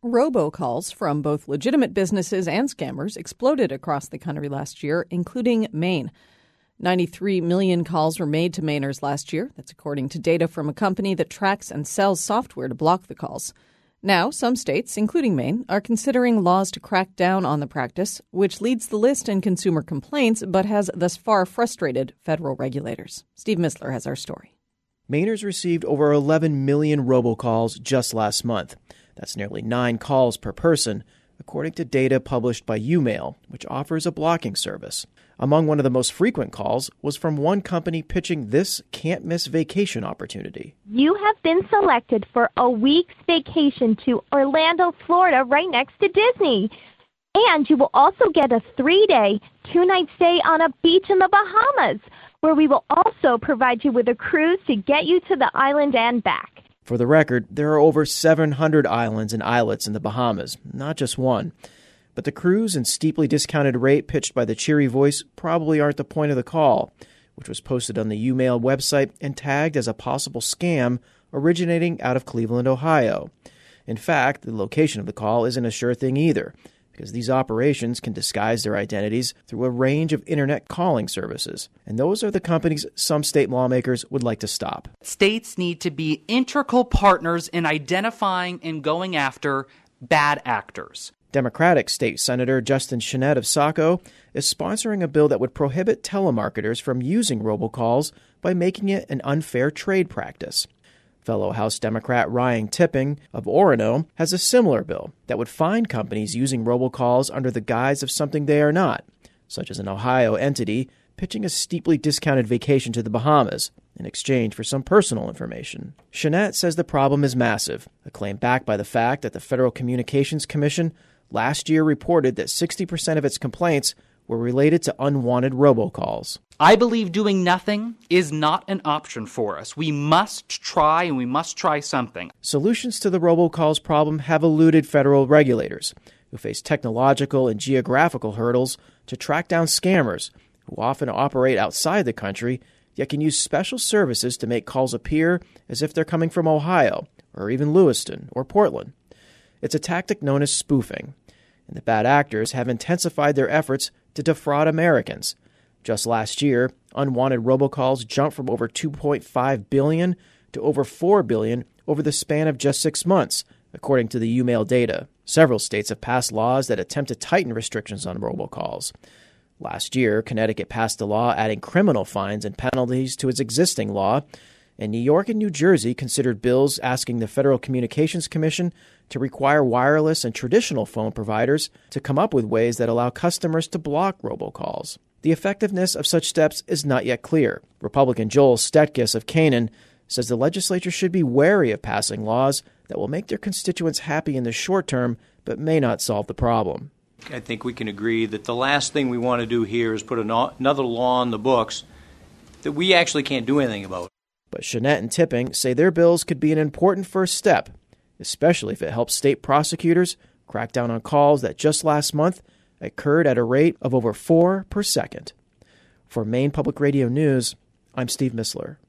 Robocalls from both legitimate businesses and scammers exploded across the country last year, including Maine. 93 million calls were made to Mainers last year. That's according to data from a company that tracks and sells software to block the calls. Now, some states, including Maine, are considering laws to crack down on the practice, which leads the list in consumer complaints but has thus far frustrated federal regulators. Steve Missler has our story. Mainers received over 11 million robocalls just last month. That's nearly 9 calls per person, according to data published by YouMail, which offers a blocking service. Among one of the most frequent calls was from one company pitching this can't-miss vacation opportunity. You have been selected for a week's vacation to Orlando, Florida, right next to Disney. And you will also get a 3-day, 2-night stay on a beach in the Bahamas, where we will also provide you with a cruise to get you to the island and back. For the record, there are over 700 islands and islets in the Bahamas, not just one. But the cruise and steeply discounted rate pitched by the cheery voice probably aren't the point of the call, which was posted on the YouMail website and tagged as a possible scam originating out of Cleveland, Ohio. In fact, the location of the call isn't a sure thing either, because these operations can disguise their identities through a range of internet calling services. And those are the companies some state lawmakers would like to stop. States need to be integral partners in identifying and going after bad actors. Democratic State Senator Justin Chenette of Saco is sponsoring a bill that would prohibit telemarketers from using robocalls by making it an unfair trade practice. Fellow House Democrat Ryan Tipping of Orono has a similar bill that would fine companies using robocalls under the guise of something they are not, such as an Ohio entity pitching a steeply discounted vacation to the Bahamas in exchange for some personal information. Chenette says the problem is massive, a claim backed by the fact that the Federal Communications Commission last year reported that 60% of its complaints were related to unwanted robocalls. I believe doing nothing is not an option for us. We must try, and we must try something. Solutions to the robocalls problem have eluded federal regulators, who face technological and geographical hurdles to track down scammers, who often operate outside the country, yet can use special services to make calls appear as if they're coming from Ohio, or even Lewiston, or Portland. It's a tactic known as spoofing, and the bad actors have intensified their efforts to defraud Americans. Just last year, unwanted robocalls jumped from over 2.5 billion to over 4 billion over the span of just 6 months, according to the YouMail data. Several states have passed laws that attempt to tighten restrictions on robocalls. Last year, Connecticut passed a law adding criminal fines and penalties to its existing law, and New York and New Jersey considered bills asking the Federal Communications Commission to require wireless and traditional phone providers to come up with ways that allow customers to block robocalls. The effectiveness of such steps is not yet clear. Republican Joel Stetkes of Canaan says the legislature should be wary of passing laws that will make their constituents happy in the short term but may not solve the problem. I think we can agree that the last thing we want to do here is put another law on the books that we actually can't do anything about. But Chenette and Tipping say their bills could be an important first step, especially if it helps state prosecutors crack down on calls that just last month occurred at a rate of over 4 per second. For Maine Public Radio News, I'm Steve Missler.